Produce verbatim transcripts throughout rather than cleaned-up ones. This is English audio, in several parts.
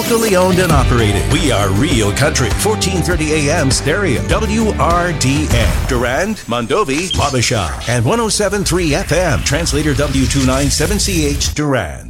locally owned and operated. We are Real Country, fourteen thirty A M stereo, W R D N. Durand, Mondovi, Wabasha, and one oh seven point three F M, translator W two ninety-seven C H, Durand.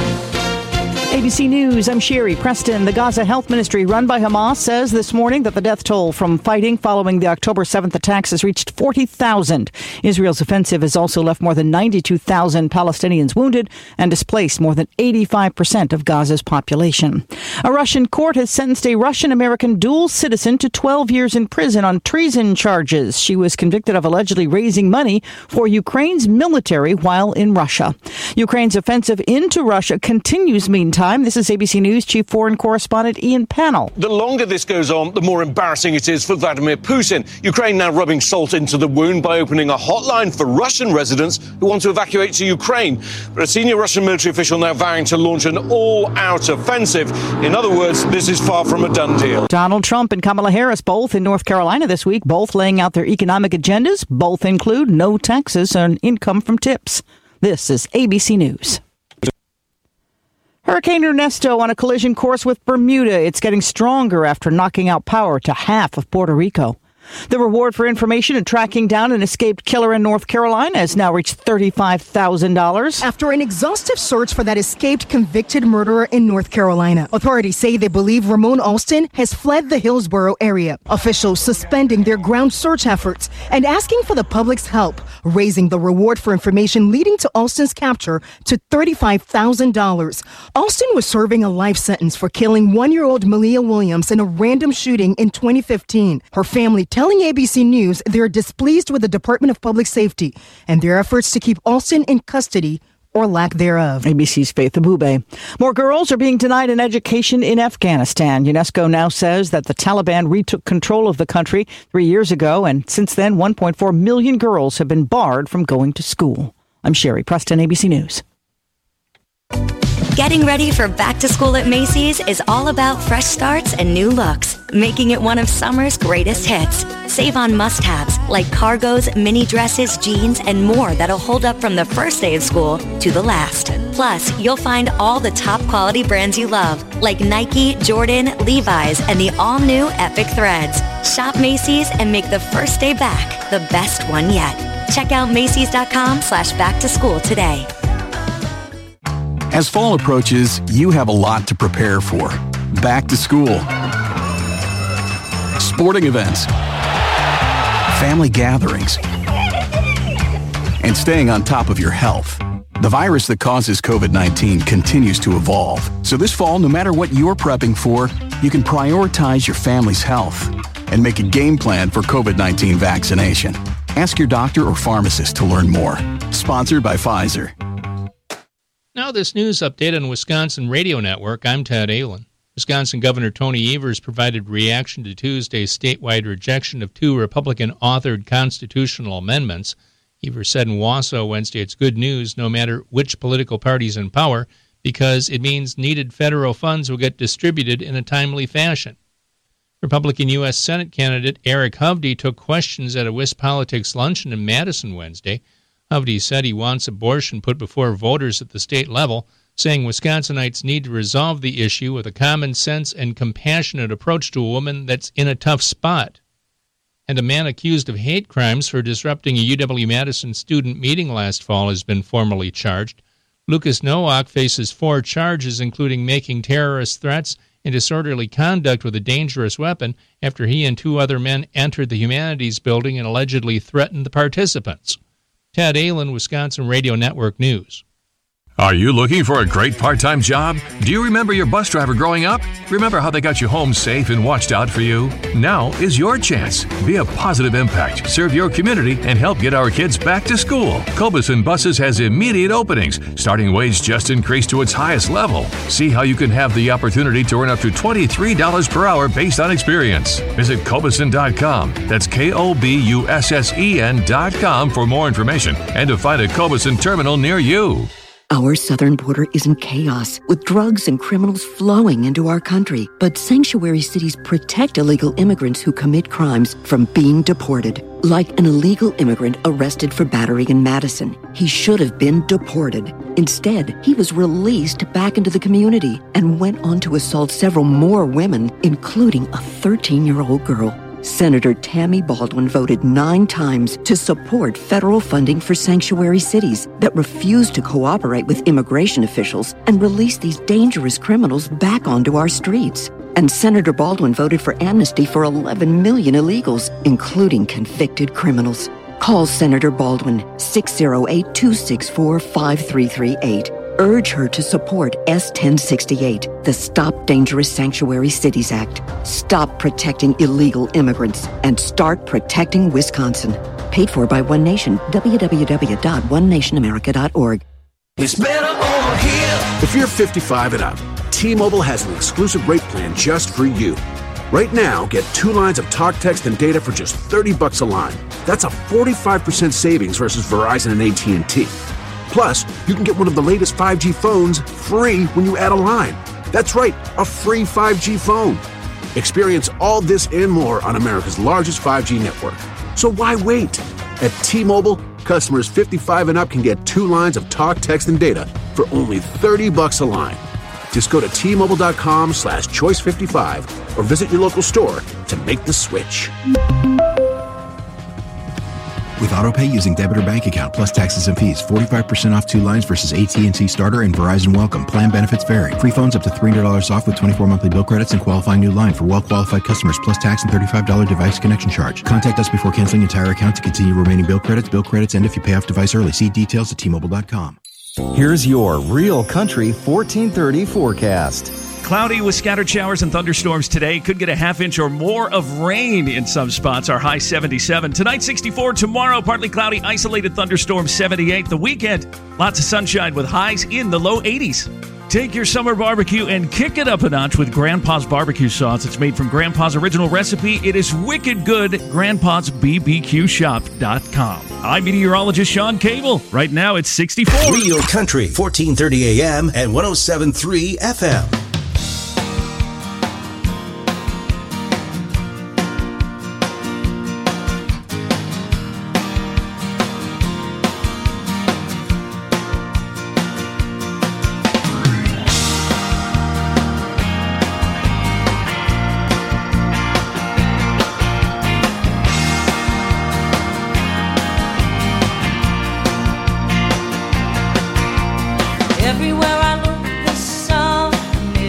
A B C News, I'm Sherry Preston. The Gaza Health Ministry, run by Hamas, says this morning that the death toll from fighting following the October seventh attacks has reached forty thousand. Israel's offensive has also left more than ninety-two thousand Palestinians wounded and displaced more than eighty-five percent of Gaza's population. A Russian court has sentenced a Russian-American dual citizen to twelve years in prison on treason charges. She was convicted of allegedly raising money for Ukraine's military while in Russia. Ukraine's offensive into Russia continues, meantime. This is A B C News Chief Foreign Correspondent Ian Pannell. The longer this goes on, the more embarrassing it is for Vladimir Putin. Ukraine now rubbing salt into the wound by opening a hotline for Russian residents who want to evacuate to Ukraine. But a senior Russian military official now vowing to launch an all-out offensive. In other words, this is far from a done deal. Donald Trump and Kamala Harris both in North Carolina this week, both laying out their economic agendas. Both include no taxes on income from tips. This is A B C News. Hurricane Ernesto on a collision course with Bermuda. It's getting stronger after knocking out power to half of Puerto Rico. The reward for information and tracking down an escaped killer in North Carolina has now reached thirty-five thousand dollars. After an exhaustive search for that escaped convicted murderer in North Carolina, authorities say they believe Ramon Alston has fled the Hillsborough area. Officials suspending their ground search efforts and asking for the public's help, raising the reward for information leading to Alston's capture to thirty-five thousand dollars. Alston was serving a life sentence for killing one-year-old Malia Williams in a random shooting in twenty fifteen. Her family telling A B C News they're displeased with the Department of Public Safety and their efforts to keep Alston in custody or lack thereof. A B C's Faith Abube. More girls are being denied an education in Afghanistan. UNESCO now says that the Taliban retook control of the country three years ago, and since then, one point four million girls have been barred from going to school. I'm Sherry Preston, A B C News. Getting ready for back to school at Macy's is all about fresh starts and new looks, making it one of summer's greatest hits. Save on must-haves like cargos, mini dresses, jeans, and more that'll hold up from the first day of school to the last. Plus, you'll find all the top quality brands you love, like Nike, Jordan, Levi's, and the all-new Epic Threads. Shop Macy's and make the first day back the best one yet. Check out Macy's.com slash back to school today. As fall approaches, you have a lot to prepare for. Back to school, sporting events, family gatherings, and staying on top of your health. The virus that causes covid nineteen continues to evolve. So this fall, no matter what you're prepping for, you can prioritize your family's health and make a game plan for covid nineteen vaccination. Ask your doctor or pharmacist to learn more. Sponsored by Pfizer. Now this news update on Wisconsin Radio Network. I'm Ted Allen. Wisconsin Governor Tony Evers provided reaction to Tuesday's statewide rejection of two Republican-authored constitutional amendments. Evers said in Wausau Wednesday it's good news no matter which political party's in power because it means needed federal funds will get distributed in a timely fashion. Republican U S Senate candidate Eric Hovde took questions at a WisPolitics luncheon in Madison Wednesday. Hovde said he wants abortion put before voters at the state level, saying Wisconsinites need to resolve the issue with a common sense and compassionate approach to a woman that's in a tough spot. And a man accused of hate crimes for disrupting a U W-Madison student meeting last fall has been formally charged. Lucas Nowak faces four charges, including making terrorist threats and disorderly conduct with a dangerous weapon after he and two other men entered the Humanities Building and allegedly threatened the participants. Ted Allen, Wisconsin Radio Network News. Are you looking for a great part-time job? Do you remember your bus driver growing up? Remember how they got you home safe and watched out for you? Now is your chance. Be a positive impact, serve your community, and help get our kids back to school. Cobison Buses has immediate openings. Starting wage just increased to its highest level. See how you can have the opportunity to earn up to twenty-three dollars per hour based on experience. Visit Cobison dot com. That's K O B U S S E N dot com for more information and to find a Cobison terminal near you. Our southern border is in chaos, with drugs and criminals flowing into our country. But sanctuary cities protect illegal immigrants who commit crimes from being deported. Like an illegal immigrant arrested for battery in Madison, he should have been deported. Instead, he was released back into the community and went on to assault several more women, including a thirteen-year-old girl. Senator Tammy Baldwin voted nine times to support federal funding for sanctuary cities that refuse to cooperate with immigration officials and release these dangerous criminals back onto our streets. And Senator Baldwin voted for amnesty for eleven million illegals, including convicted criminals. Call Senator Baldwin, six oh eight, two six four, five three three eight. Urge her to support S ten sixty-eight, the Stop Dangerous Sanctuary Cities Act. Stop protecting illegal immigrants and start protecting Wisconsin. Paid for by One Nation, w w w dot one nation america dot org. It's better over here. If you're fifty-five and up, T-Mobile has an exclusive rate plan just for you. Right now, get two lines of talk, text, and data for just thirty bucks a line. That's a forty-five percent savings versus Verizon and A T and T. Plus, you can get one of the latest five G phones free when you add a line. That's right, a free five G phone. Experience all this and more on America's largest five G network. So why wait? At T-Mobile, customers fifty-five and up can get two lines of talk, text, and data for only thirty bucks a line. Just go to T-Mobile.com slash choice 55 or visit your local store to make the switch. With AutoPay using debit or bank account plus taxes and fees, forty-five percent off two lines versus A T and T Starter and Verizon Welcome. Plan benefits vary. Free phones up to three hundred dollars off with twenty-four monthly bill credits and qualifying new line for well-qualified customers plus tax and thirty-five dollars device connection charge. Contact us before canceling entire account to continue remaining bill credits. Bill credits end if you pay off device early. See details at T Mobile dot com. Here's your Real Country fourteen thirty forecast. Cloudy with scattered showers and thunderstorms today. Could get a half inch or more of rain in some spots. Our high seventy-seven. Tonight sixty-four. Tomorrow partly cloudy, isolated thunderstorms seventy-eight. The weekend, lots of sunshine with highs in the low eighties. Take your summer barbecue and kick it up a notch with Grandpa's barbecue sauce. It's made from Grandpa's original recipe. It is wicked good. Grandpa's B B Q shop dot com. I'm meteorologist Sean Cable. Right now it's sixty-four. Real Country, fourteen thirty A M and one oh seven point three F M. Everywhere I look, this song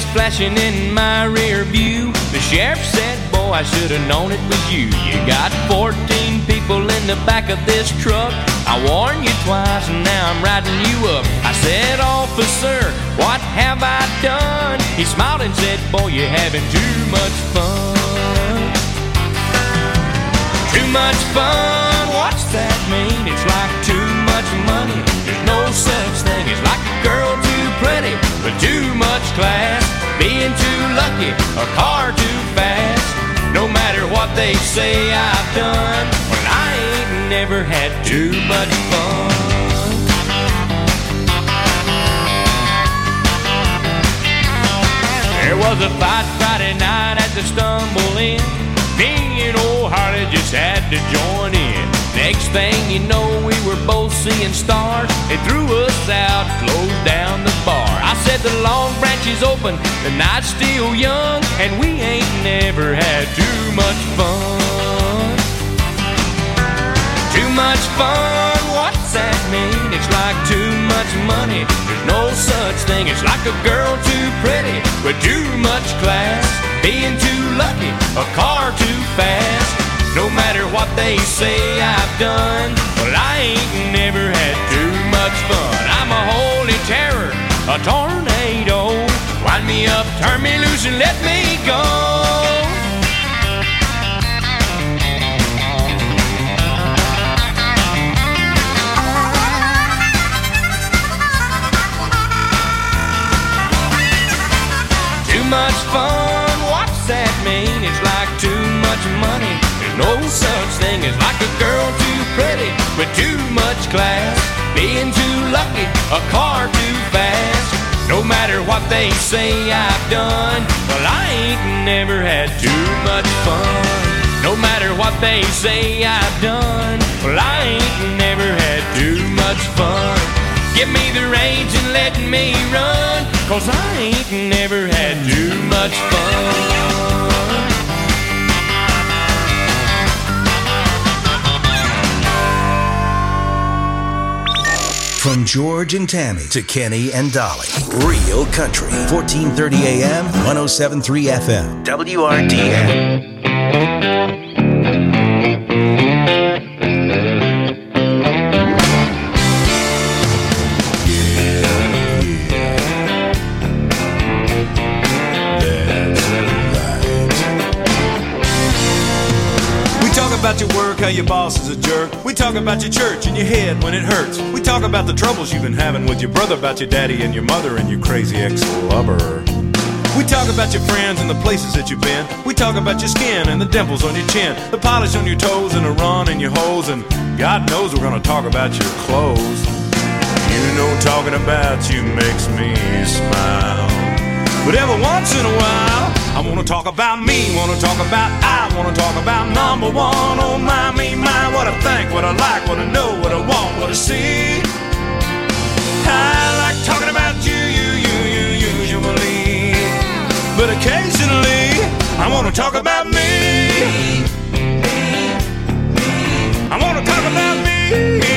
flashing in my rear view. The sheriff said, boy, I should have known it was you. You got fourteen people in the back of this truck. I warned you twice and now I'm riding you up. I said, officer, what have I done? He smiled and said, boy, you're having too much fun. Too much fun, what's that mean? It's like too much money. There's no such thing as like a girl too pretty, but too much class. Being too lucky, a car too fast. No matter what they say I've done, well, I ain't never had too much fun. There was a fight Friday night at the Stumble Inn. Me and old Harley just had to join in. Next thing you know, we were both seeing stars. They threw us out, closed down the bar. I said the Long Branch is open, the night's still young, and we ain't never had too much fun. Too much fun, what's that mean? It's like too much money. There's no such thing. It's like a girl too pretty with too much class. Being too lucky, a car too fast. No matter what they say I've done, well, I ain't never had too much fun. I'm a holy terror, a tornado. Wind me up, turn me loose, and let me go. Too much fun, what's that mean? It's like too much money. No such thing as like a girl too pretty with too much class. Being too lucky, a car too fast. No matter what they say I've done, well, I ain't never had too much fun. No matter what they say I've done, well, I ain't never had too much fun. Give me the reins and let me run, 'cause I ain't never had too much fun. From George and Tammy to Kenny and Dolly. Real Country. fourteen thirty A M, one oh seven point three F M. W R D N. About your work, how your boss is a jerk. We talk about your church and your head when it hurts. We talk about the troubles you've been having with your brother, about your daddy and your mother and your crazy ex-lover. We talk about your friends and the places that you've been. We talk about your skin and the dimples on your chin, the polish on your toes and the run in your hose. And God knows we're gonna talk about your clothes. You know talking about you makes me smile. But every once in a while, I wanna talk about me, wanna talk about I, wanna talk about number one. Oh my, me, my, what I think, what I like, what I know, what I want, what I see. I like talking about you, you, you, you, usually. But occasionally, I wanna talk about me. I wanna talk about me.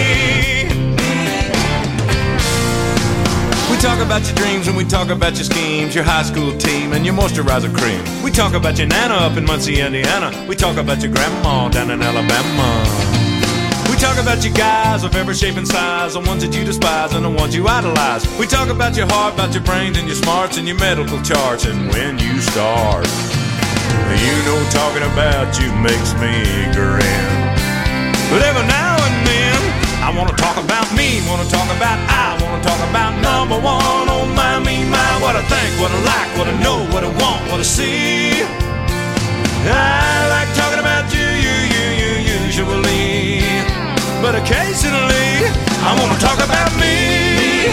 We talk about your dreams and we talk about your schemes, your high school team and your moisturizer cream. We talk about your nana up in Muncie, Indiana. We talk about your grandma down in Alabama. We talk about your guys of every shape and size, the ones that you despise and the ones you idolize. We talk about your heart, about your brains and your smarts and your medical charts and when you start. You know talking about you makes me grin. But every now and then I wanna talk about me, wanna talk about I, wanna talk about number one. Oh my, me, my, what I think, what I like, what I know, what I want, what I see. I like talking about you, you, you, you, usually. But occasionally, I wanna talk about me.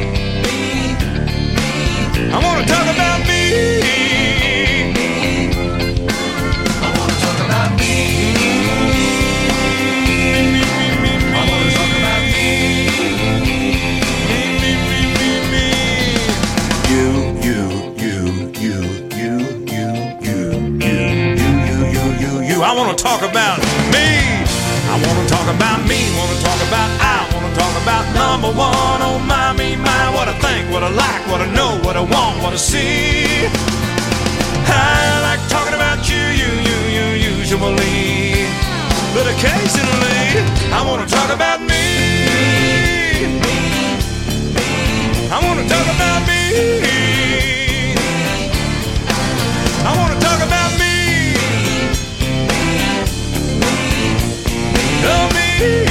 I wanna talk about me. I wanna talk about me. I want to talk about me. I want to talk about me. Want to talk about I. Want to talk about number one. Oh my, me, my, what I think, what I like, what I know, what I want, what I see. I like talking about you, you, you, you, usually, but occasionally I want to talk about me. I want to talk about me. I want to talk about me. Oh, me.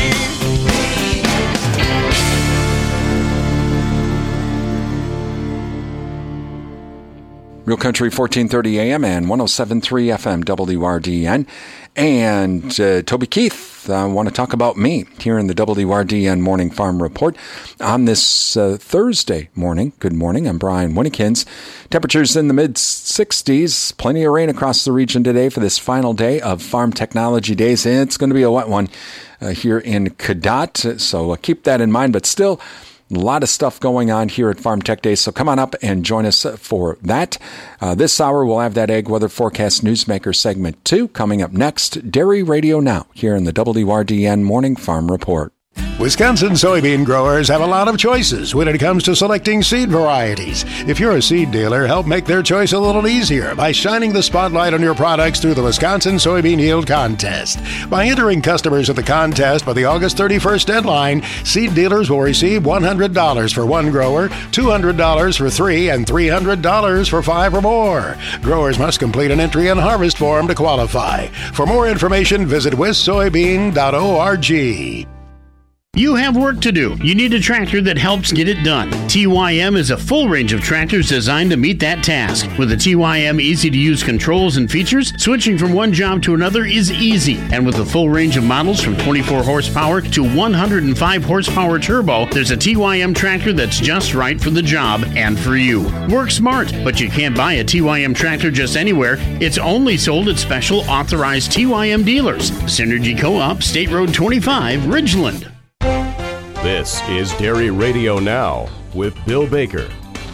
Real Country fourteen thirty A M and one oh seven point three F M W R D N. And uh, Toby Keith, I uh, want to talk about me here in the W R D N Morning Farm Report on this uh, Thursday morning. Good morning. I'm Brian Winnikins. Temperatures in the mid sixties. Plenty of rain across the region today for this final day of Farm Technology Days. It's going to be a wet one uh, here in Cadott, so uh, keep that in mind. But still, a lot of stuff going on here at Farm Tech Days, so come on up and join us for that. Uh, this hour, we'll have that Ag Weather Forecast Newsmaker segment two coming up next. Dairy Radio Now, here in the W R D N Morning Farm Report. Wisconsin soybean growers have a lot of choices when it comes to selecting seed varieties. If you're a seed dealer, help make their choice a little easier by shining the spotlight on your products through the Wisconsin Soybean Yield Contest. By entering customers at the contest by the August thirty-first deadline, seed dealers will receive one hundred dollars for one grower, two hundred dollars for three, and three hundred dollars for five or more. Growers must complete an entry and harvest form to qualify. For more information, visit wis soybean dot org. You have work to do. You need a tractor that helps get it done. T Y M is a full range of tractors designed to meet that task. With the T Y M easy-to-use controls and features, switching from one job to another is easy. And with a full range of models from twenty-four horsepower to one hundred five horsepower turbo, there's a T Y M tractor that's just right for the job and for you. Work smart, but you can't buy a T Y M tractor just anywhere. It's only sold at special authorized T Y M dealers. Synergy Co-op, State Road twenty-five, Ridgeland. This is Dairy Radio Now with Bill Baker.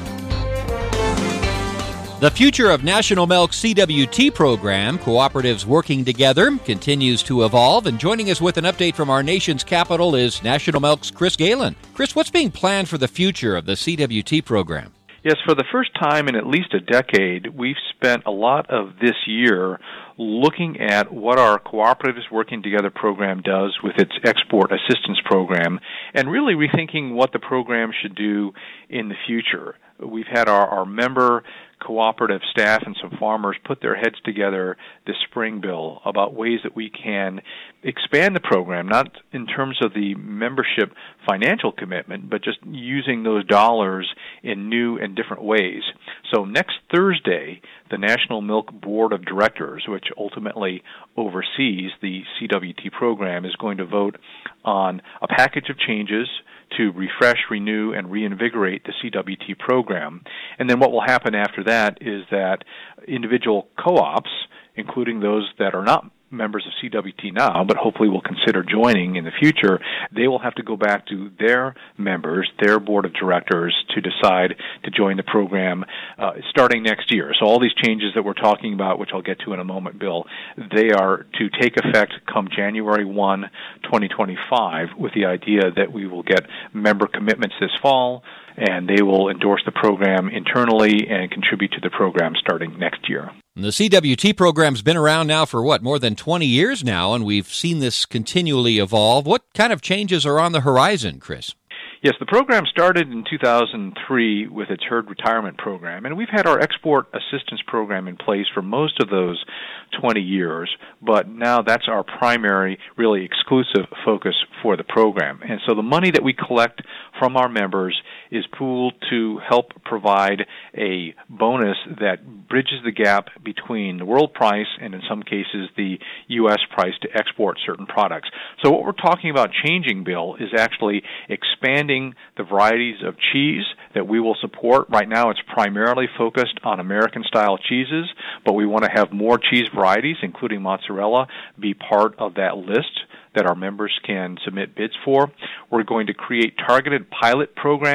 The Future of National Milk C W T program, Cooperatives Working Together, continues to evolve. And joining us with an update from our nation's capital is National Milk's Chris Galen. Chris, what's being planned for the future of the C W T program? Yes, for the first time in at least a decade, we've spent a lot of this year looking at what our Cooperatives Working Together program does with its export assistance program and really rethinking what the program should do in the future. We've had our, our member cooperative staff and some farmers put their heads together this spring, Bill, about ways that we can expand the program, not in terms of the membership financial commitment, but just using those dollars in new and different ways. So next Thursday, the National Milk Board of Directors, which ultimately oversees the C W T program, is going to vote on a package of changes to refresh, renew, and reinvigorate the C W T program. And then what will happen after that is that individual co-ops, including those that are not members of C W T now, but hopefully will consider joining in the future, they will have to go back to their members, their board of directors, to decide to join the program uh, starting next year. So all these changes that we're talking about, which I'll get to in a moment, Bill, they are to take effect come January first, twenty twenty-five, with the idea that we will get member commitments this fall, and they will endorse the program internally and contribute to the program starting next year. The C W T program's been around now for, what, more than twenty years now, and we've seen this continually evolve. What kind of changes are on the horizon, Chris? Yes, the program started in two thousand three with its herd retirement program, and we've had our export assistance program in place for most of those twenty years, but now that's our primary, really exclusive focus for the program. And so the money that we collect from our members is pooled to help provide a bonus that bridges the gap between the world price and, in some cases, the U S price to export certain products. So what we're talking about changing, Bill, is actually expanding the varieties of cheese that we will support. Right now it's primarily focused on American-style cheeses, but we want to have more cheese varieties, including mozzarella, be part of that list that our members can submit bids for. We're going to create targeted pilot programs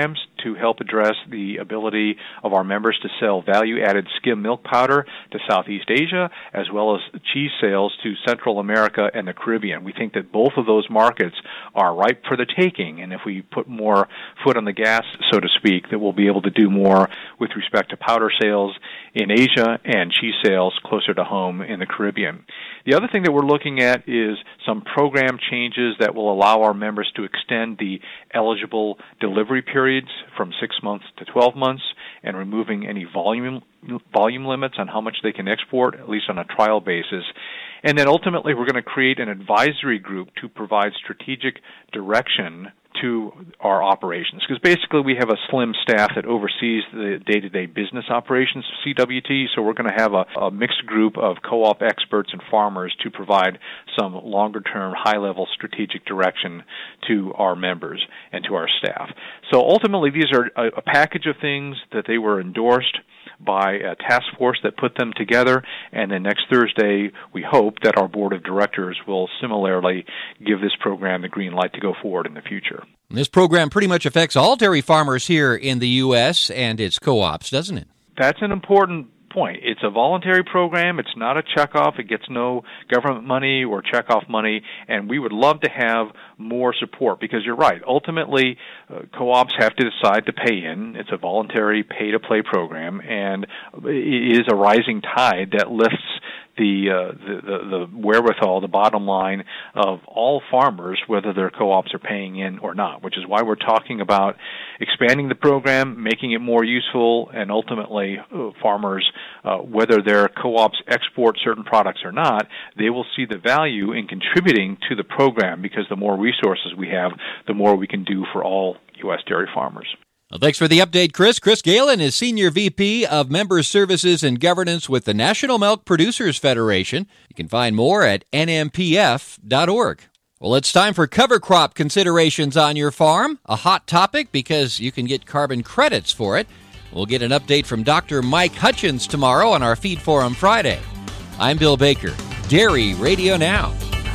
to help address the ability of our members to sell value-added skim milk powder to Southeast Asia, as well as cheese sales to Central America and the Caribbean. We think that both of those markets are ripe for the taking, and if we put more foot on the gas, so to speak, that we'll be able to do more with respect to powder sales in Asia and cheese sales closer to home in the Caribbean. The other thing that we're looking at is some program changes that will allow our members to extend the eligible delivery periods from six months to twelve months, and removing any volume volume limits on how much they can export, at least on a trial basis. And then ultimately we're going to create an advisory group to provide strategic direction to our operations, because basically we have a slim staff that oversees the day-to-day business operations of C W T, so we're going to have a, a mixed group of co-op experts and farmers to provide some longer-term, high-level strategic direction to our members and to our staff. So ultimately these are a, a package of things that they were endorsed by a task force that put them together, and then next Thursday we hope that our board of directors will similarly give this program the green light to go forward in the future. This program pretty much affects all dairy farmers here in the U S and its co-ops, doesn't it? That's an important point. It's a voluntary program. It's not a checkoff. It gets no government money or checkoff money, and we would love to have more support, because you're right. Ultimately, uh, co-ops have to decide to pay in. It's a voluntary pay-to-play program, and it is a rising tide that lifts the, uh, the, the, the wherewithal, the bottom line of all farmers, whether their co-ops are paying in or not, which is why we're talking about expanding the program, making it more useful, and ultimately uh, farmers, uh, whether their co-ops export certain products or not, they will see the value in contributing to the program, because the more resources we have, the more we can do for all U S dairy farmers. Well, thanks for the update, Chris. Chris Galen is Senior V P of Member Services and Governance with the National Milk Producers Federation. You can find more at N M P F dot org. Well, it's time for cover crop considerations on your farm, a hot topic because you can get carbon credits for it. We'll get an update from Doctor Mike Hutchins tomorrow on our Feed Forum Friday. I'm Bill Baker, Dairy Radio Now.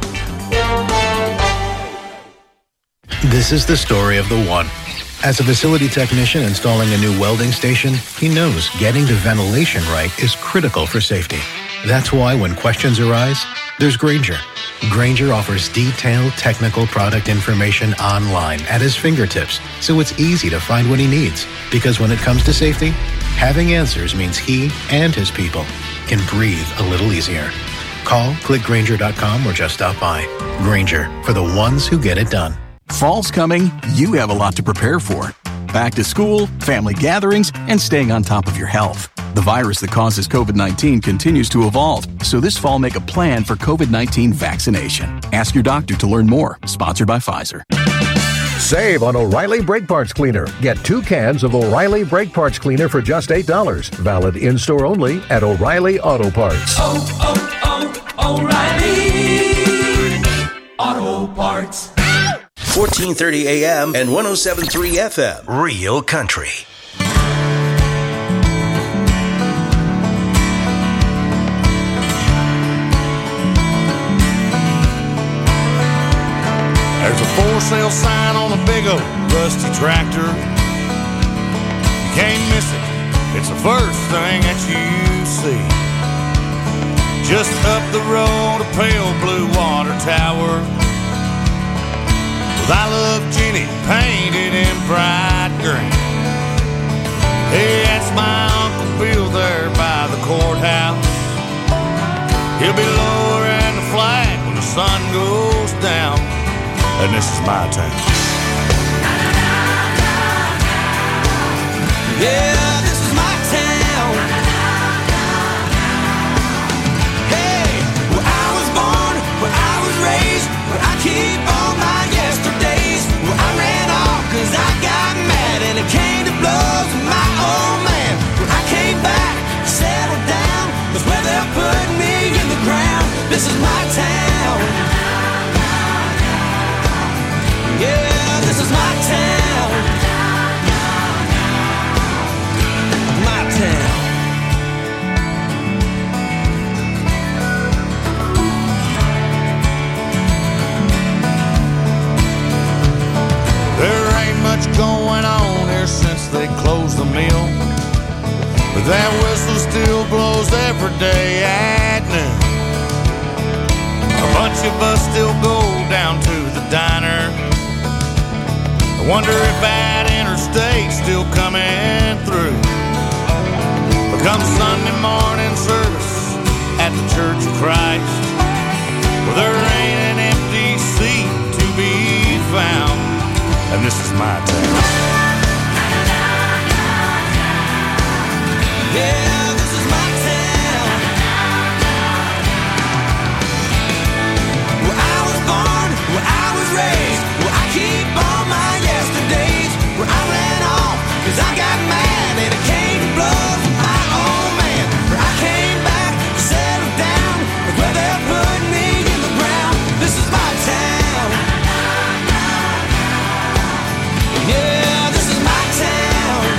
This is the story of the one. As a facility technician installing a new welding station, he knows getting the ventilation right is critical for safety. That's why when questions arise, there's Grainger. Grainger offers detailed technical product information online at his fingertips, so it's easy to find what he needs. Because when it comes to safety, having answers means he and his people can breathe a little easier. Call, click Grainger dot com, or just stop by. Grainger, for the ones who get it done. Fall's coming, you have a lot to prepare for. Back to school, family gatherings, and staying on top of your health. The virus that causes COVID nineteen continues to evolve, so this fall make a plan for COVID nineteen vaccination. Ask your doctor to learn more. Sponsored by Pfizer. Save on O'Reilly Brake Parts Cleaner. Get two cans of O'Reilly Brake Parts Cleaner for just eight dollars. Valid in-store only at O'Reilly Auto Parts. Oh, oh, oh, O'Reilly Auto Parts. fourteen thirty A M and one oh seven point three F M. Real Country. There's a for sale sign on a big old rusty tractor. You can't miss it. It's the first thing that you see. Just up the road, a pale blue water tower. I love Jenny, painted in bright green. Hey, that's my Uncle Bill there by the courthouse. He'll be lowering the flag when the sun goes down. And this is my town. Yeah, this is my town. Hey, where I was born, where I was raised, where I keep all my yesterdays. Where I ran off cause I got mad and it came to blows with my old man. When I came back, settled down, that's where they'll put me in the ground. This is my town. Yeah, this is my town. My town. There ain't much going on here since they close the mill. But that whistle still blows every day at noon. A bunch of us still go down to the diner. I wonder if that interstate's still coming through. But come Sunday morning service at the Church of Christ, well, there ain't an empty seat to be found, and this is my town. Yeah, this is my town. Where I was born, where I was raised, where I keep all my yesterdays, where I ran off, cause I got mad and it came to blows with my old man. Where I came back to settle down, with where they put me in the ground. This is my town. Yeah, this is my town.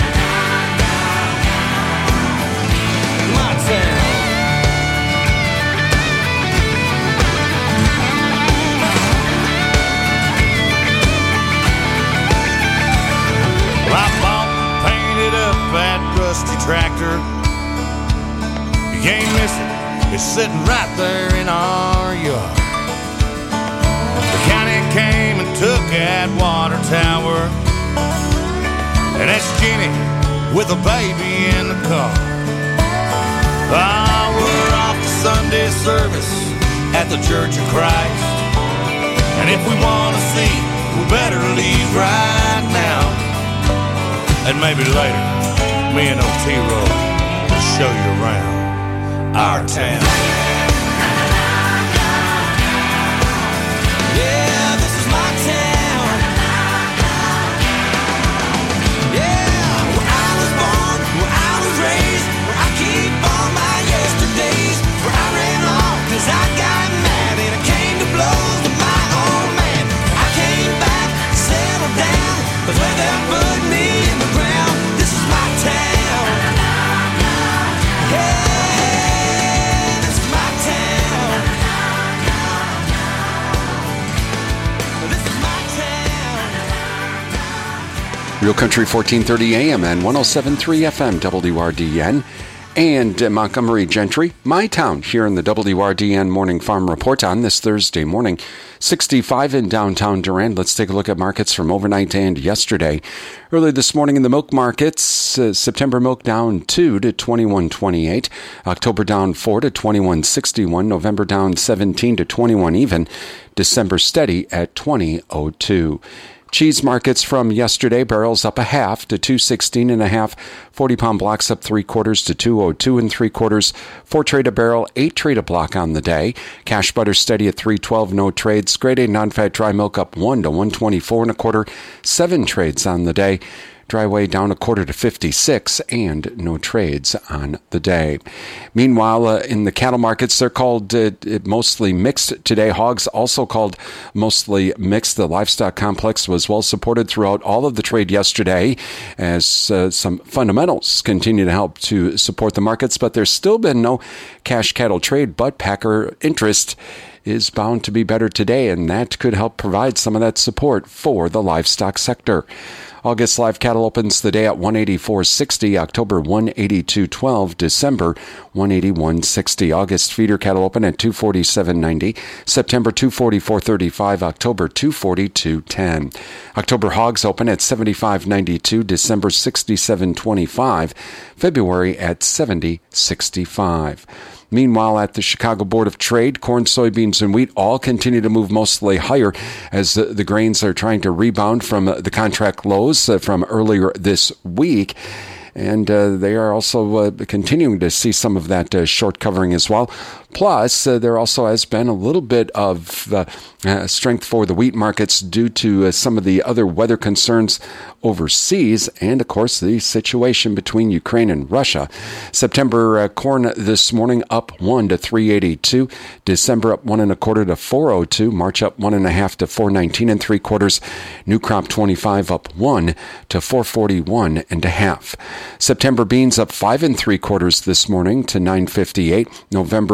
Well, I bought and painted up that rusty tractor. You can't miss it, it's sitting right there in our yard. The county came and took that water tower, and that's Jenny with a baby in the car. Ah, we're off to Sunday service at the Church of Christ, and if we want to see, we better leave right now. And maybe later, me and Otero will show you around our town. Yeah, this is my town. Yeah, where I was born, where I was raised, where I keep all my yesterdays, where I ran off cause I got mad and it came to blows with my old man. I came back, settled down, cause where they put me in the ground. This is my town. Yeah, this is my town. This is my town. Real Country fourteen thirty A M and one oh seven point three F M W R D N. And uh, Montgomery Gentry, my town, here in the W R D N Morning Farm Report on this Thursday morning. sixty-five in downtown Durand. Let's take a look at markets from overnight and yesterday. Early this morning in the milk markets, uh, September milk down two to twenty-one twenty-eight. October down four to twenty-one sixty-one. November down seventeen to twenty-one even. December steady at twenty oh two. Cheese markets from yesterday, barrels up a half to two sixteen and a half, forty pound blocks up three quarters to two oh two and three quarters, four trade a barrel, eight trade a block on the day. Cash butter steady at three twelve, no trades. Grade A non-fat dry milk up one to one twenty-four and a quarter, seven trades on the day. Dry whey down a quarter to fifty-six and no trades on the day. Meanwhile, uh, in the cattle markets, they're called uh, mostly mixed today. Hogs also called mostly mixed. The livestock complex was well supported throughout all of the trade yesterday as uh, some fundamentals continue to help to support the markets, but there's still been no cash cattle trade, but packer interest is bound to be better today, and that could help provide some of that support for the livestock sector. August live cattle opens the day at one eighty-four sixty, October one eighty-two twelve, December one eighty-one sixty. August feeder cattle open at two forty-seven ninety, September two forty-four thirty-five, October two forty-two ten. October hogs open at seventy-five ninety-two, December sixty-seven twenty-five, February at seventy sixty-five. Meanwhile, at the Chicago Board of Trade, corn, soybeans, and wheat all continue to move mostly higher as the, the grains are trying to rebound from uh, the contract lows uh, from earlier this week. And uh, they are also uh, continuing to see some of that uh, short covering as well. Plus, uh, there also has been a little bit of uh, uh, strength for the wheat markets due to uh, some of the other weather concerns overseas and, of course, the situation between Ukraine and Russia. September uh, corn this morning up one to three eighty-two. December up one and a quarter to four oh two. March up one and a half to four nineteen and three quarters. New crop twenty-five up one to four forty-one and a half. September beans up five and three quarters this morning to nine fifty-eight. November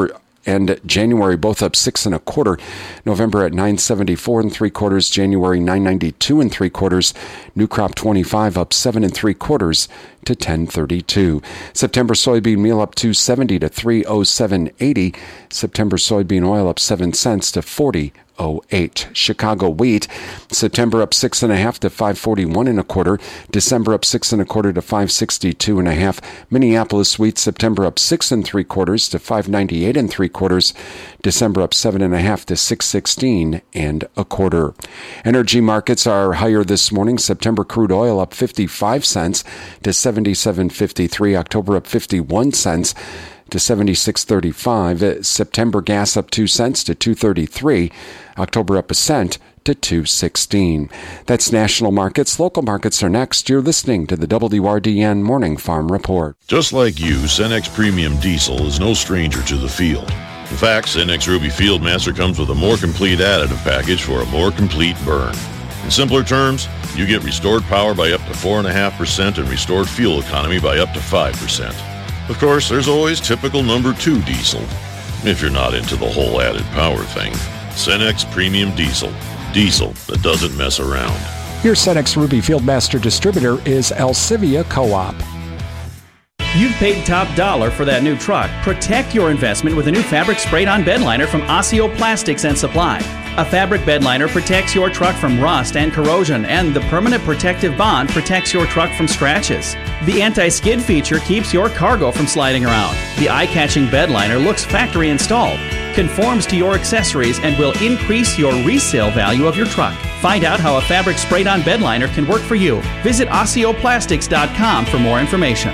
and January, both up six and a quarter. November at nine seventy-four and three quarters. January nine ninety-two and three quarters. New crop twenty-five up seven and three quarters to ten thirty-two. September soybean meal up two seventy to three oh seven eighty. September soybean oil up seven cents to forty oh eight. Chicago wheat, September up six and a half to five forty-one and a quarter. December up six and a quarter to five sixty-two and a half. Minneapolis wheat, September up six and three quarters to five ninety-eight and three quarters. December up seven and a half to six sixteen and a quarter. Energy markets are higher this morning. September crude oil up fifty-five cents to seventy-seven fifty-three. October up fifty-one cents to seventy-six thirty-five. September gas up two cents to two thirty-three. October up a cent to two sixteen. That's national markets. Local markets are next. You're listening to the W R D N Morning Farm Report. Just like you, Cenex Premium Diesel is no stranger to the field. In fact, Cenex Ruby Fieldmaster comes with a more complete additive package for a more complete burn. In simpler terms, you get restored power by up to four point five percent and restored fuel economy by up to five percent. Of course, there's always typical number two diesel, if you're not into the whole added power thing. Cenex Premium Diesel. Diesel that doesn't mess around. Your Cenex Ruby Fieldmaster distributor is Alcivia Co-op. You've paid top dollar for that new truck. Protect your investment with a new fabric sprayed-on bed liner from Osseo Plastics and Supply. A fabric bed liner protects your truck from rust and corrosion, and the permanent protective bond protects your truck from scratches. The anti-skid feature keeps your cargo from sliding around. The eye-catching bed liner looks factory installed, conforms to your accessories, and will increase your resale value of your truck. Find out how a fabric sprayed-on bed liner can work for you. Visit osseo plastics dot com for more information.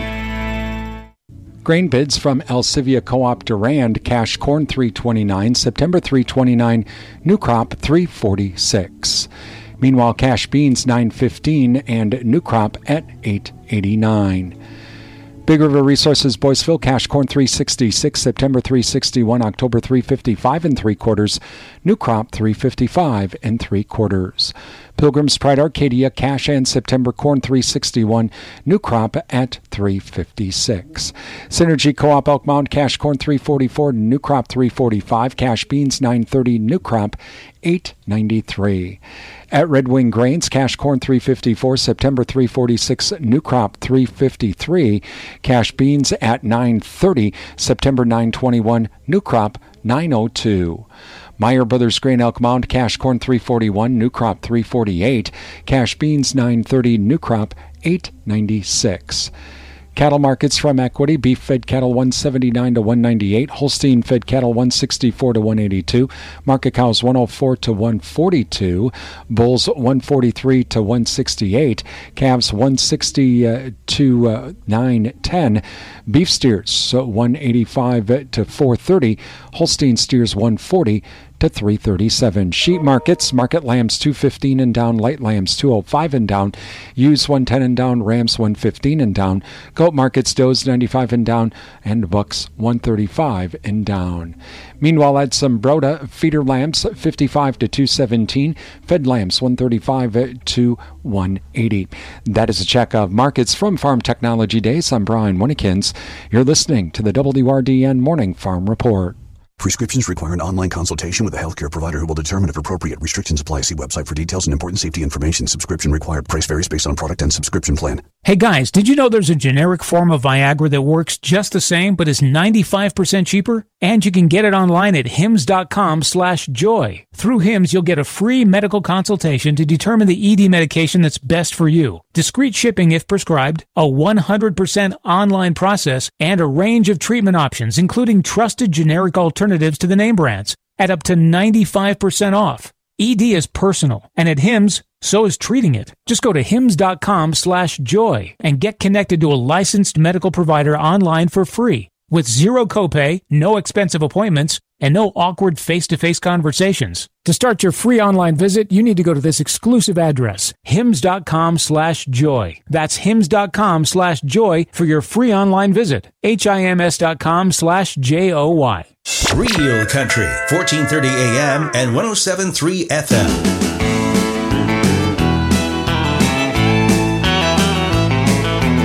Grain bids from Alcivia Co-op Durand, cash corn three twenty-nine, September three twenty-nine, new crop three forty-six. Meanwhile, cash beans nine fifteen and new crop at eight eighty-nine. Big River Resources Boyceville, cash corn three sixty-six, September three sixty-one, October three fifty-five and three quarters, new crop three fifty-five and three quarters. Pilgrim's Pride Arcadia, cash and September corn three sixty-one, new crop at three fifty-six. Synergy Co-op Elk Mound, cash corn three forty-four, new crop three forty-five, cash beans nine thirty, new crop eight ninety-three. At Red Wing Grains, cash corn three fifty-four, September three forty-six, new crop three fifty-three, cash beans at nine thirty, September nine twenty-one, new crop nine oh two. Meyer Brothers Grain Elk Mound, cash corn three forty-one, new crop three forty-eight, cash beans nine thirty, new crop eight ninety-six. Cattle markets from Equity: beef fed cattle one seventy-nine to one ninety-eight, Holstein fed cattle one sixty-four to one eighty-two, market cows one oh four to one forty-two, bulls one forty-three to one sixty-eight, calves one sixty to nine ten, beef steers one eighty-five to four thirty, Holstein steers one forty to three thirty-seven. Sheep markets: market lambs two fifteen and down, light lambs two oh five and down, ewes one ten and down, rams one fifteen and down, goat markets: does ninety-five and down, and bucks one thirty-five and down. Meanwhile, at some Broda, feeder lambs fifty-five to two seventeen, fed lambs one thirty-five to one eighty. That is a check of markets from Farm Technology Days. I'm Brian Winnekins. You're listening to the W R D N Morning Farm Report. Prescriptions require an online consultation with a healthcare provider who will determine if appropriate. Restrictions apply. See website for details and important safety information. Subscription required. Price varies based on product and subscription plan. Hey guys, did you know there's a generic form of Viagra that works just the same but is ninety-five percent cheaper? And you can get it online at hims.com slash joy. Through Hims, you'll get a free medical consultation to determine the E D medication that's best for you. Discreet shipping if prescribed, a one hundred percent online process, and a range of treatment options, including trusted generic alternatives to the name brands, at up to ninety-five percent off. E D is personal, and at Hims, so is treating it. Just go to hims.com slash joy and get connected to a licensed medical provider online for free, with zero copay, no expensive appointments, and no awkward face-to-face conversations. To start your free online visit, you need to go to this exclusive address, hims.com slash joy. That's hims.com slash joy for your free online visit. H-I-M-S.com slash J-O-Y. Real Country, fourteen thirty A M and one oh seven point three F M.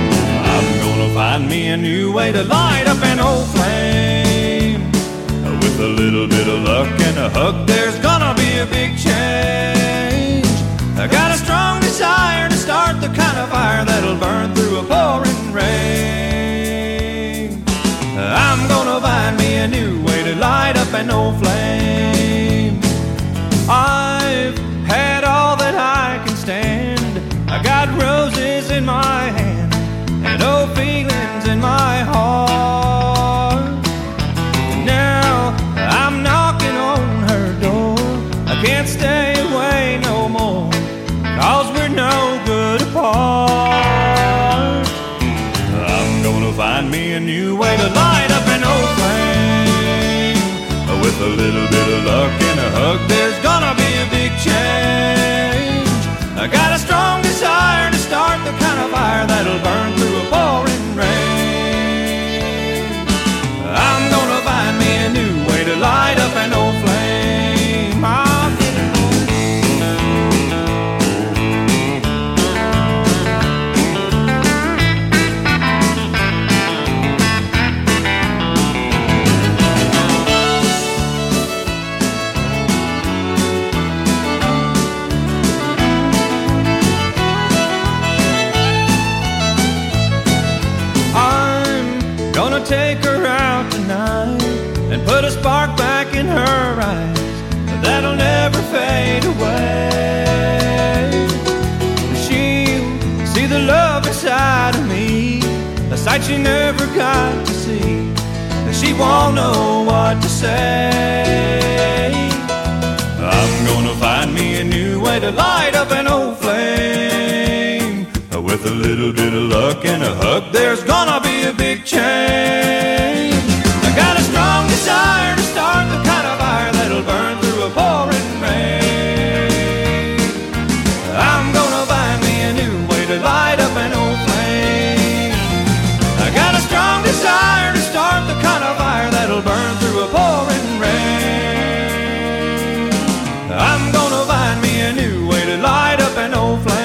I'm gonna find me a new way to light up an old flame with With a little bit of luck and a hug, there's gonna be a big change. I got a strong desire to start the kind of fire that'll burn through a pouring rain. I'm gonna find me a new way to light up an old flame. I've had all that I can stand. I got roses in my hand and old feelings in my heart. Now I'm knocking on her door. I can't stay away no more, 'cause we're no good apart. I'm gonna find me a new way to light up an old flame. With a little bit of luck and a hug, there's gonna be a big change. I got a strong desire to start the kind of fire that'll burn through a pouring rain. I'm gonna find me a new way to light up an old flame. I'll get it take her out tonight and put a spark back in her eyes that'll never fade away. She'll see the love inside of me, a sight she never got to see. She won't know what to say. I'm gonna find me a new way to light up an old flame. With a little bit of luck and a hug, there's gonna be a big change. I got a strong desire to start the kind of fire that'll burn through a pouring rain. I'm gonna find me a new way to light up an old flame. I got a strong desire to start the kind of fire that'll burn through a pouring rain. I'm gonna find me a new way to light up an old flame.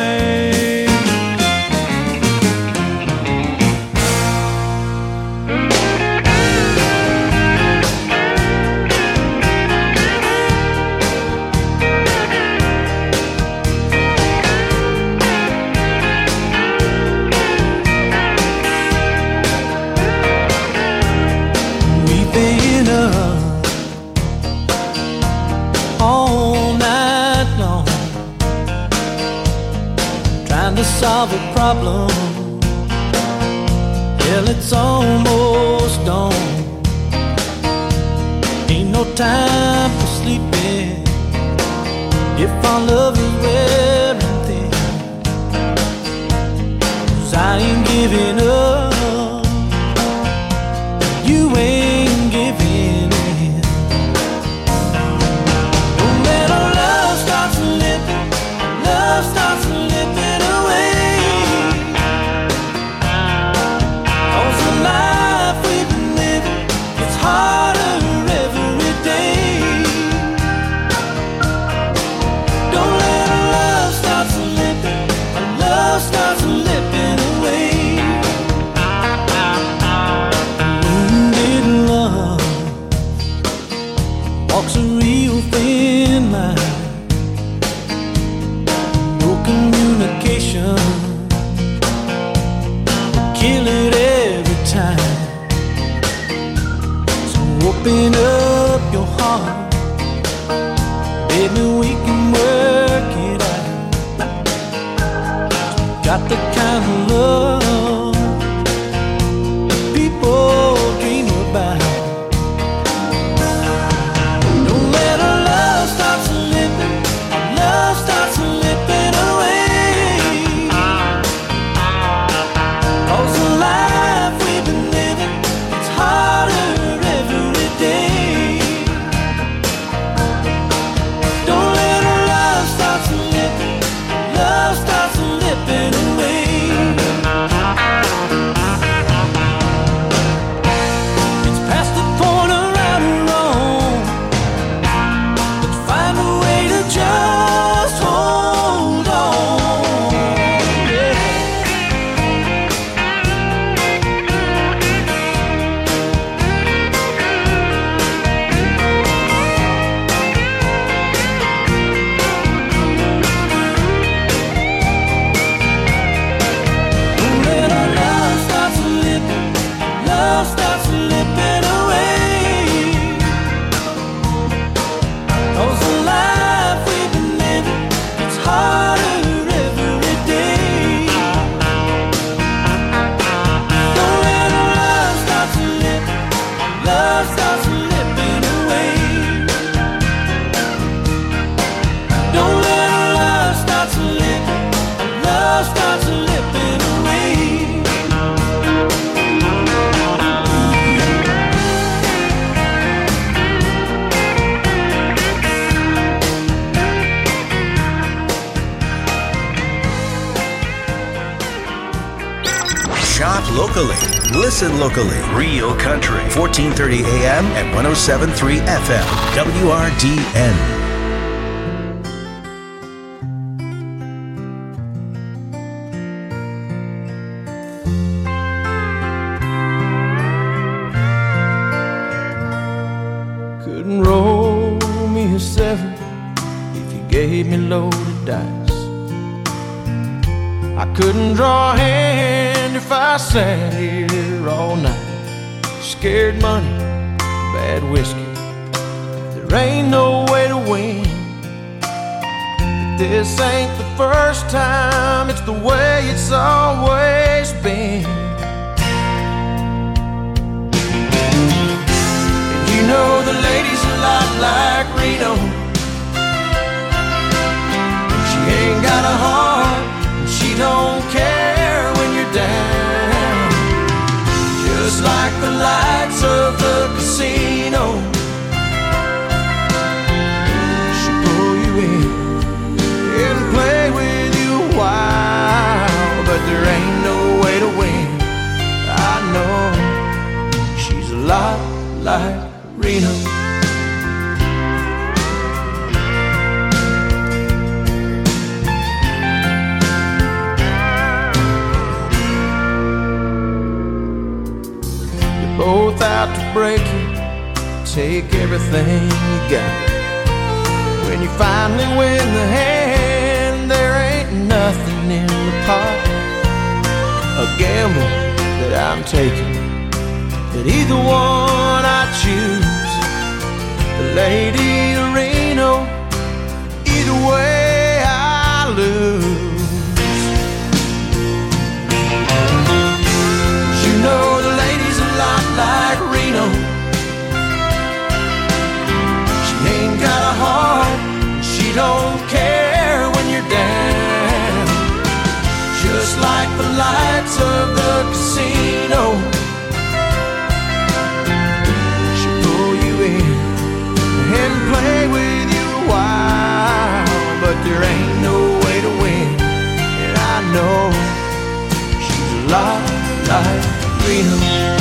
Solve a problem, well, it's almost dawn. Ain't no time for sleeping if our love is wearing thin. 'Cause I ain't giving up, you ain't giving in. Don't let our love start slipping, love starts slipping away. Life we've been living, it's harder every day. Don't let our love start slipping, our love starts slipping away. Wounded love walks a real thin line. No communication will kill it every time. So open up your heart, baby, we can work it out. Got the kind of love people dream about. Don't let our love start slipping, our love starts slipping away. 'Cause the life we've been living, it's harder every day. Don't let our love start slipping, love starts slipping away. Shop locally. Listen locally. Real Country. fourteen thirty A M and one oh seven point three F M. W R D N. Roll me a seven if you gave me loaded dice. I couldn't draw a hand if I sat here all night. Scared money, bad whiskey, there ain't no way to win. But this ain't the first time, it's the way it's always been. You know the lady's a lot like Reno. She ain't got a heart, and she don't care when you're down. Just like the lights of the casino, she'll pull you in and play with you a while. But there ain't no way to win. I know she's a lot like Reno. You're both out to break it, take everything you got. When you finally win the hand, there ain't nothing in the pot. A gamble that I'm taking, that either one I choose, the Lady of Reno, either way I lose. You know the lady's a lot like Reno. She ain't got a heart, she don't care when you're down. Just like the lights of the casino, and play with you a while. But there ain't no way to win, and I know she's a lot like Reno.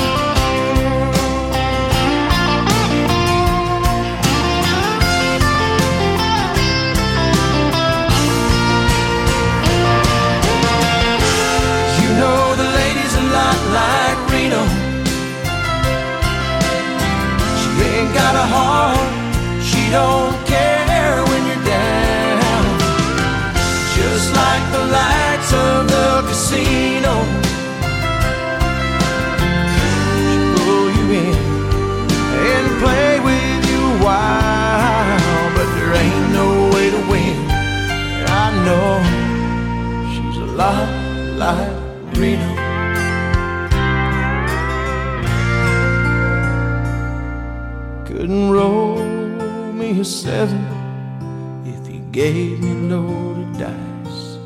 You know the lady's a lot like Reno. Ain't got a heart, she don't care when you're down. Just like the lights of the casino, she'll pull you in and play with you a while. But there ain't no way to win, I know she's a lot like Reno. Couldn't roll me a seven if you gave me loaded dice.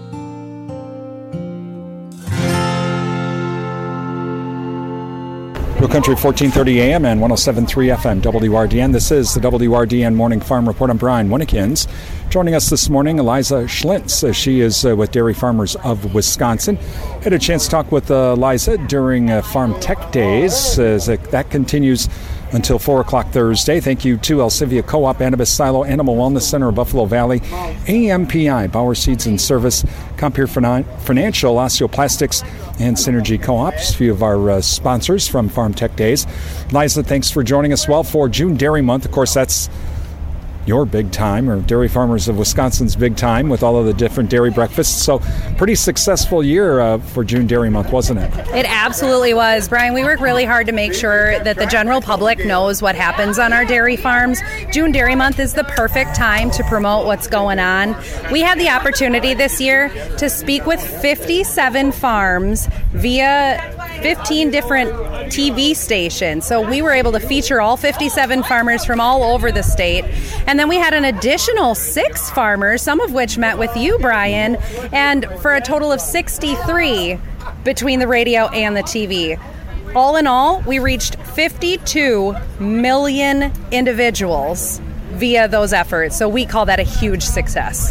Real Country, fourteen thirty A M and one oh seven point three F M, W R D N. This is the W R D N Morning Farm Report. I'm Brian Winnekins. Joining us this morning, Eliza Schlintz. She is uh, with Dairy Farmers of Wisconsin. Had a chance to talk with uh, Eliza during uh, Farm Tech Days. Uh, that continues until four o'clock Thursday. Thank you to Elsivia Co-op, Annabis Silo, Animal Wellness Center of Buffalo Valley, A M P I, Bauer Seeds and Service, Compeer Financial, Osteoplastics, and Synergy Co-op. Just a few of our uh, sponsors from Farm Tech Days. Liza, thanks for joining us. Well, for June Dairy Month, of course, that's your big time, or Dairy Farmers of Wisconsin's big time, with all of the different dairy breakfasts. So pretty successful year uh, for June Dairy Month, wasn't it? It absolutely was. Brian, we work really hard to make sure that the general public knows what happens on our dairy farms. June Dairy Month is the perfect time to promote what's going on. We had the opportunity this year to speak with fifty-seven farms via fifteen different T V stations. So we were able to feature all fifty-seven farmers from all over the state. And then we had an additional six farmers, some of which met with you, Brian, and for a total of sixty-three between the radio and the T V. All in all, we reached fifty-two million individuals via those efforts. So we call that a huge success.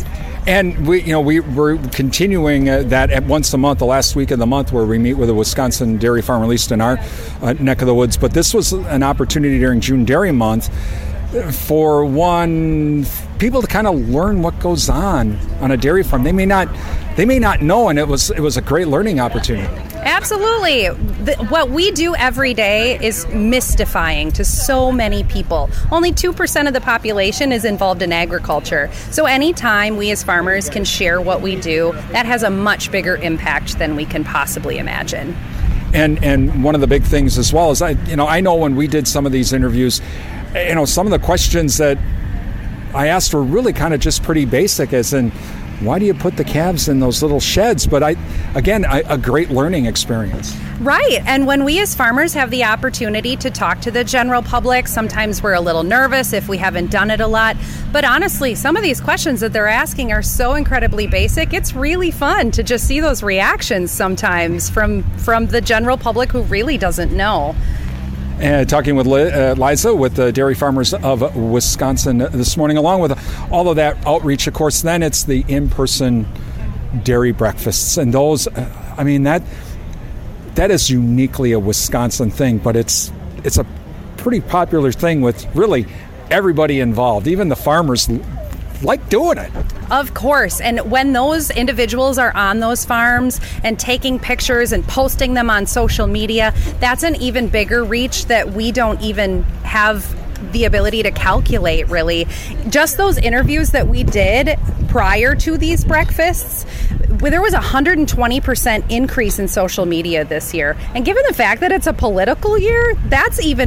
And we, you know, we, we're continuing uh, that at once a month, the last week of the month, where we meet with a Wisconsin dairy farmer, at least in our uh, neck of the woods. But this was an opportunity during June Dairy Month for one people to kind of learn what goes on on a dairy farm. They may not, they may not know, and it was it was a great learning opportunity. Absolutely. The, what we do every day is mystifying to so many people. Only two percent of the population is involved in agriculture. So anytime we as farmers can share what we do, that has a much bigger impact than we can possibly imagine. And and one of the big things as well is, I you know, I know when we did some of these interviews, you know, some of the questions that I asked were really kind of just pretty basic, as in, why do you put the calves in those little sheds? But I, again, I, a great learning experience. Right. And when we as farmers have the opportunity to talk to the general public, sometimes we're a little nervous if we haven't done it a lot. But honestly, some of these questions that they're asking are so incredibly basic. It's really fun to just see those reactions sometimes from, from the general public who really doesn't know. And talking with uh, Liza with the Dairy Farmers of Wisconsin this morning, along with all of that outreach, of course, then it's the in-person dairy breakfasts. And those, I mean, that that is uniquely a Wisconsin thing, but it's it's a pretty popular thing with really everybody involved. Even the farmers like doing it. Of course. And when those individuals are on those farms and taking pictures and posting them on social media, that's an even bigger reach that we don't even have the ability to calculate, really. Just those interviews that we did prior to these breakfasts, there was a one hundred twenty percent increase in social media this year. And given the fact that it's a political year, that's even